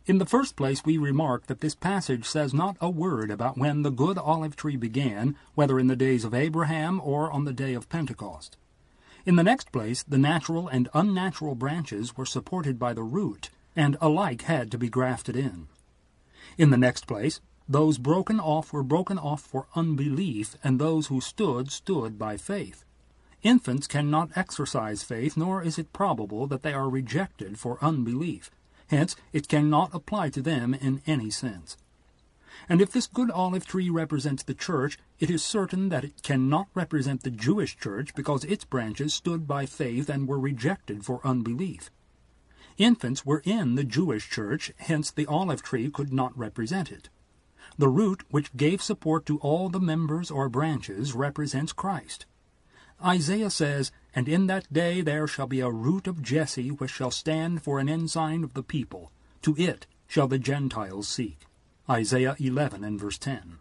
In the first place, we remark that this passage says not a word about when the good olive tree began, whether in the days of Abraham or on the day of Pentecost. In the next place, the natural and unnatural branches were supported by the root, and alike had to be grafted in. In the next place, those broken off were broken off for unbelief, and those who stood by faith. Infants cannot exercise faith, nor is it probable that they are rejected for unbelief. Hence, it cannot apply to them in any sense. And if this good olive tree represents the church, it is certain that it cannot represent the Jewish church, because its branches stood by faith and were rejected for unbelief. Infants were in the Jewish church, hence the olive tree could not represent it. The root, which gave support to all the members or branches, represents Christ. Isaiah says, "And in that day there shall be a root of Jesse, which shall stand for an ensign of the people. To it shall the Gentiles seek." Isaiah 11 and verse 10.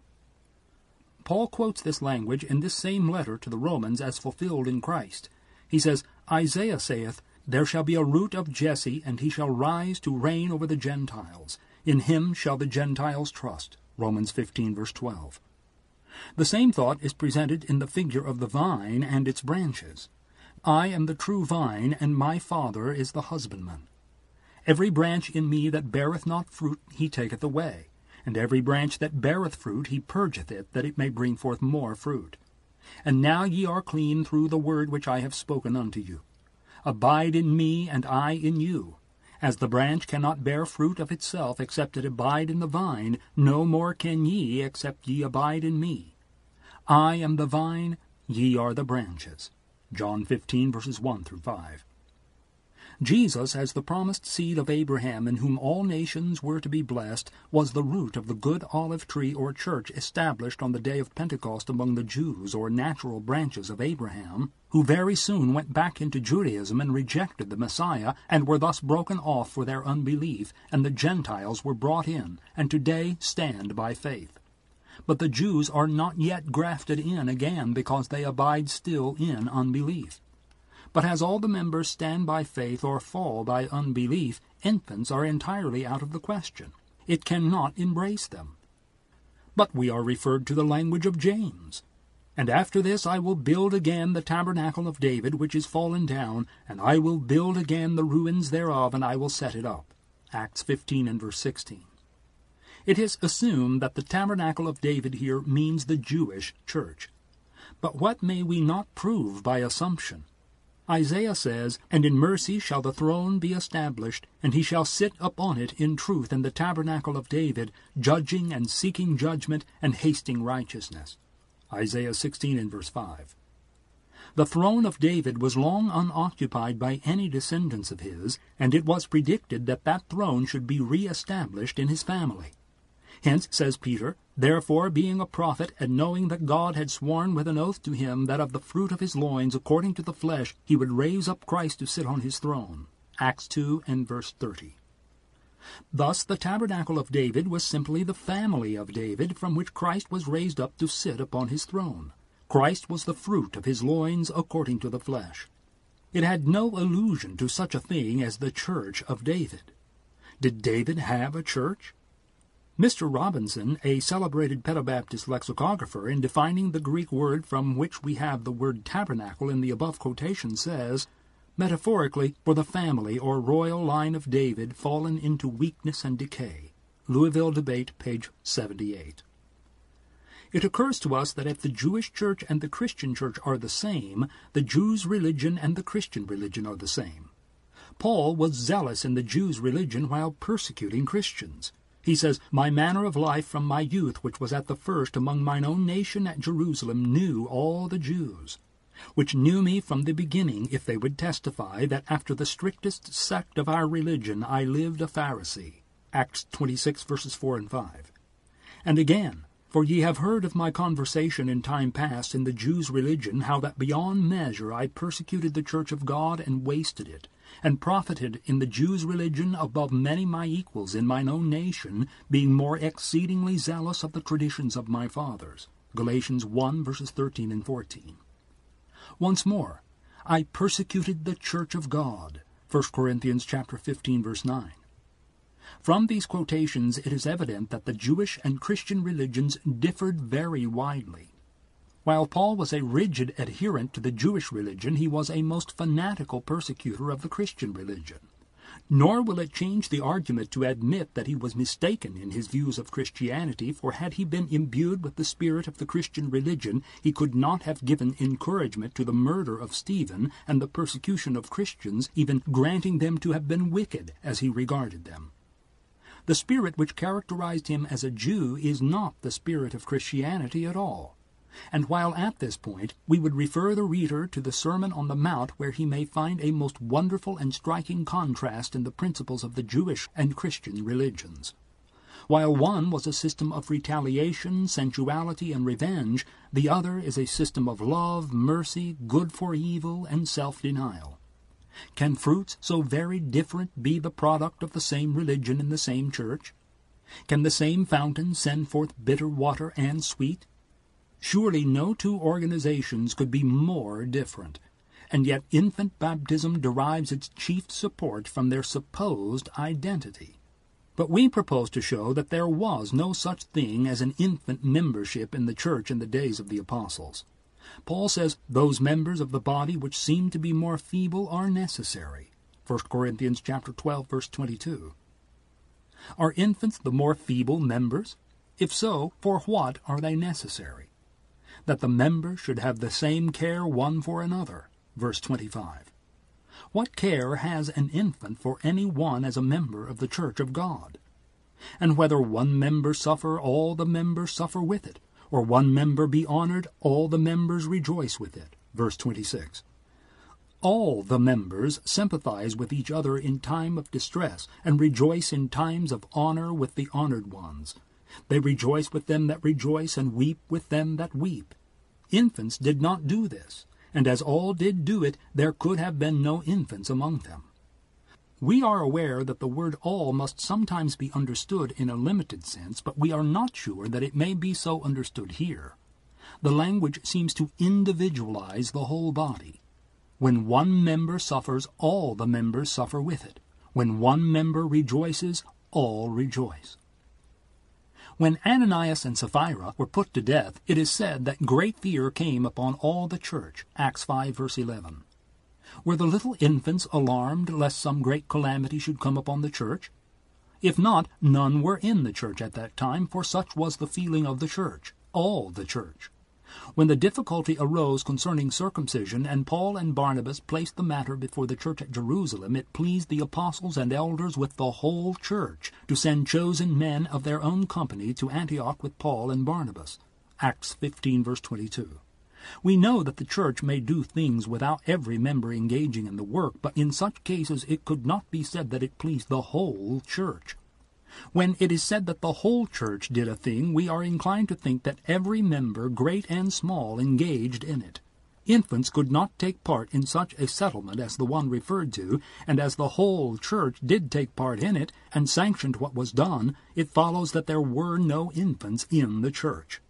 Paul quotes this language in this same letter to the Romans as fulfilled in Christ. He says, "Isaiah saith, There shall be a root of Jesse, and he shall rise to reign over the Gentiles. In him shall the Gentiles trust." Romans 15 verse 12. The same thought is presented in the figure of the vine and its branches. "I am the true vine, and my Father is the husbandman. Every branch in me that beareth not fruit he taketh away, and every branch that beareth fruit he purgeth it, that it may bring forth more fruit. And now ye are clean through the word which I have spoken unto you. Abide in me, and I in you. As the branch cannot bear fruit of itself except it abide in the vine, no more can ye except ye abide in me. I am the vine, ye are the branches." John 15 verses 1 through 5. Jesus, as the promised seed of Abraham, in whom all nations were to be blessed, was the root of the good olive tree or church established on the day of Pentecost among the Jews, or natural branches of Abraham, who very soon went back into Judaism and rejected the Messiah, and were thus broken off for their unbelief, and the Gentiles were brought in, and today stand by faith. But the Jews are not yet grafted in again, because they abide still in unbelief. But as all the members stand by faith or fall by unbelief, infants are entirely out of the question. It cannot embrace them. But we are referred to the language of James. "And after this I will build again the tabernacle of David, which is fallen down, and I will build again the ruins thereof, and I will set it up." Acts 15 and verse 16. It is assumed that the tabernacle of David here means the Jewish church. But what may we not prove by assumption? Isaiah says, "And in mercy shall the throne be established, and he shall sit upon it in truth in the tabernacle of David, judging and seeking judgment and hasting righteousness." Isaiah 16 and verse 5. The throne of David was long unoccupied by any descendants of his, and it was predicted that that throne should be re-established in his family. Hence, says Peter, "Therefore, being a prophet, and knowing that God had sworn with an oath to him that of the fruit of his loins, according to the flesh, he would raise up Christ to sit on his throne." Acts 2 and verse 30. Thus the tabernacle of David was simply the family of David, from which Christ was raised up to sit upon his throne. Christ was the fruit of his loins according to the flesh. It had no allusion to such a thing as the church of David. Did David have a church? Mr. Robinson, a celebrated Pedobaptist lexicographer, in defining the Greek word from which we have the word tabernacle in the above quotation, says, "Metaphorically, for the family or royal line of David fallen into weakness and decay." Louisville Debate, page 78. It occurs to us that if the Jewish church and the Christian church are the same, the Jews' religion and the Christian religion are the same. Paul was zealous in the Jews' religion while persecuting Christians. He says, "My manner of life from my youth, which was at the first among mine own nation at Jerusalem, knew all the Jews, which knew me from the beginning, if they would testify that after the strictest sect of our religion I lived a Pharisee." Acts 26, verses 4 and 5. And again, "For ye have heard of my conversation in time past in the Jews' religion, how that beyond measure I persecuted the church of God and wasted it, and profited in the Jews' religion above many my equals in mine own nation, being more exceedingly zealous of the traditions of my fathers." Galatians 1, verses 13 and 14. Once more, "I persecuted the church of God." 1 Corinthians chapter 15, verse 9. From these quotations it is evident that the Jewish and Christian religions differed very widely. While Paul was a rigid adherent to the Jewish religion, he was a most fanatical persecutor of the Christian religion. Nor will it change the argument to admit that he was mistaken in his views of Christianity, for had he been imbued with the spirit of the Christian religion, he could not have given encouragement to the murder of Stephen and the persecution of Christians, even granting them to have been wicked, as he regarded them. The spirit which characterized him as a Jew is not the spirit of Christianity at all. And while at this point, we would refer the reader to the Sermon on the Mount, where he may find a most wonderful and striking contrast in the principles of the Jewish and Christian religions. While one was a system of retaliation, sensuality, and revenge, the other is a system of love, mercy, good for evil, and self-denial. Can fruits so very different be the product of the same religion in the same church? Can the same fountain send forth bitter water and sweet? Surely no two organizations could be more different, and yet infant baptism derives its chief support from their supposed identity. But we propose to show that there was no such thing as an infant membership in the church in the days of the apostles. Paul says those members of the body which seem to be more feeble are necessary. 1 Corinthians chapter 12, verse 22. Are infants the more feeble members? If so, for what are they necessary? That the members should have the same care one for another. Verse 25. What care has an infant for any one as a member of the church of God? And whether one member suffer, all the members suffer with it, or one member be honored, all the members rejoice with it. Verse 26. All the members sympathize with each other in time of distress, and rejoice in times of honor with the honored ones. They rejoice with them that rejoice, and weep with them that weep. Infants did not do this, and as all did do it, there could have been no infants among them. We are aware that the word all must sometimes be understood in a limited sense, but we are not sure that it may be so understood here. The language seems to individualize the whole body. When one member suffers, all the members suffer with it. When one member rejoices, all rejoice. When Ananias and Sapphira were put to death, it is said that great fear came upon all the church. Acts 5, verse 11. Were the little infants alarmed lest some great calamity should come upon the church? If not, none were in the church at that time, for such was the feeling of the church, all the church. When the difficulty arose concerning circumcision, and Paul and Barnabas placed the matter before the church at Jerusalem, it pleased the apostles and elders with the whole church to send chosen men of their own company to Antioch with Paul and Barnabas. Acts 15, verse 22. We know that the church may do things without every member engaging in the work, but in such cases it could not be said that it pleased the whole church. When it is said that the whole church did a thing, we are inclined to think that every member, great and small, engaged in it. Infants could not take part in such a settlement as the one referred to, and as the whole church did take part in it, and sanctioned what was done, it follows that there were no infants in the church.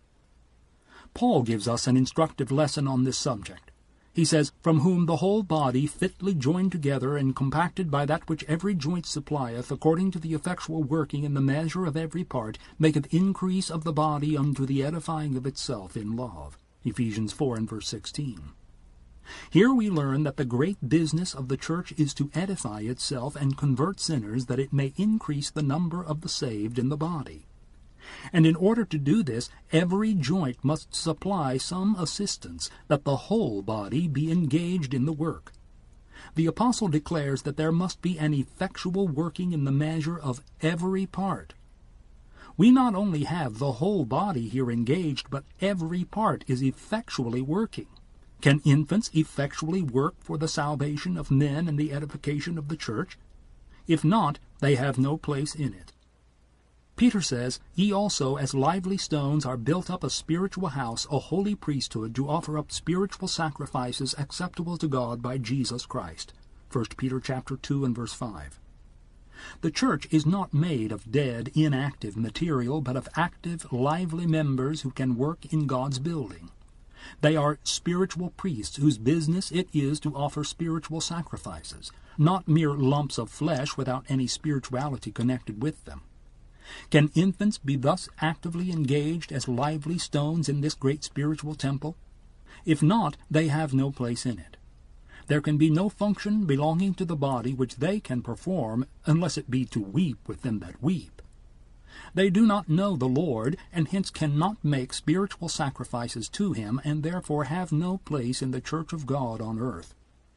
Paul gives us an instructive lesson on this subject. He says, "From whom the whole body, fitly joined together and compacted by that which every joint supplieth, according to the effectual working in the measure of every part, maketh increase of the body unto the edifying of itself in love." Ephesians 4 and verse 16. Here we learn that the great business of the church is to edify itself and convert sinners, that it may increase the number of the saved in the body. And in order to do this, every joint must supply some assistance, that the whole body be engaged in the work. The apostle declares that there must be an effectual working in the measure of every part. We not only have the whole body here engaged, but every part is effectually working. Can infants effectually work for the salvation of men and the edification of the church? If not, they have no place in it. Peter says, "Ye also, as lively stones, are built up a spiritual house, a holy priesthood, to offer up spiritual sacrifices acceptable to God by Jesus Christ." 1 Peter chapter 2 and verse 5. The church is not made of dead, inactive material, but of active, lively members who can work in God's building. They are spiritual priests whose business it is to offer spiritual sacrifices, not mere lumps of flesh without any spirituality connected with them. Can infants be thus actively engaged as lively stones in this great spiritual temple? If not, they have no place in it. There can be no function belonging to the body which they can perform unless it be to weep with them that weep. They do not know the Lord, and hence cannot make spiritual sacrifices to him, and therefore have no place in the church of God on earth.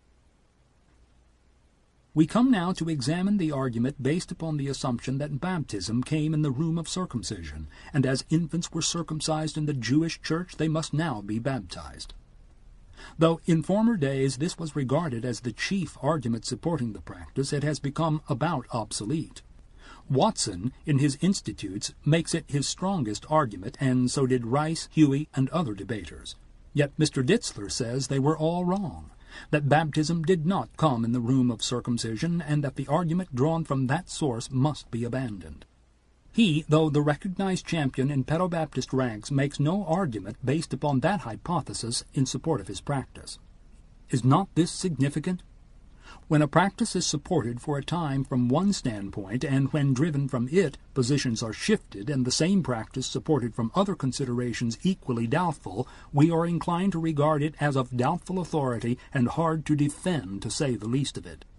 We come now to examine the argument based upon the assumption that baptism came in the room of circumcision, and as infants were circumcised in the Jewish church, they must now be baptized. Though in former days this was regarded as the chief argument supporting the practice, it has become about obsolete. Watson, in his Institutes, makes it his strongest argument, and so did Rice, Huey, and other debaters. Yet Mr. Ditzler says they were all wrong, that baptism did not come in the room of circumcision, and that the argument drawn from that source must be abandoned. He, though the recognized champion in pedobaptist ranks, makes no argument based upon that hypothesis in support of his practice. Is not this significant? When a practice is supported for a time from one standpoint, and when driven from it, positions are shifted, and the same practice supported from other considerations equally doubtful, we are inclined to regard it as of doubtful authority and hard to defend, to say the least of it.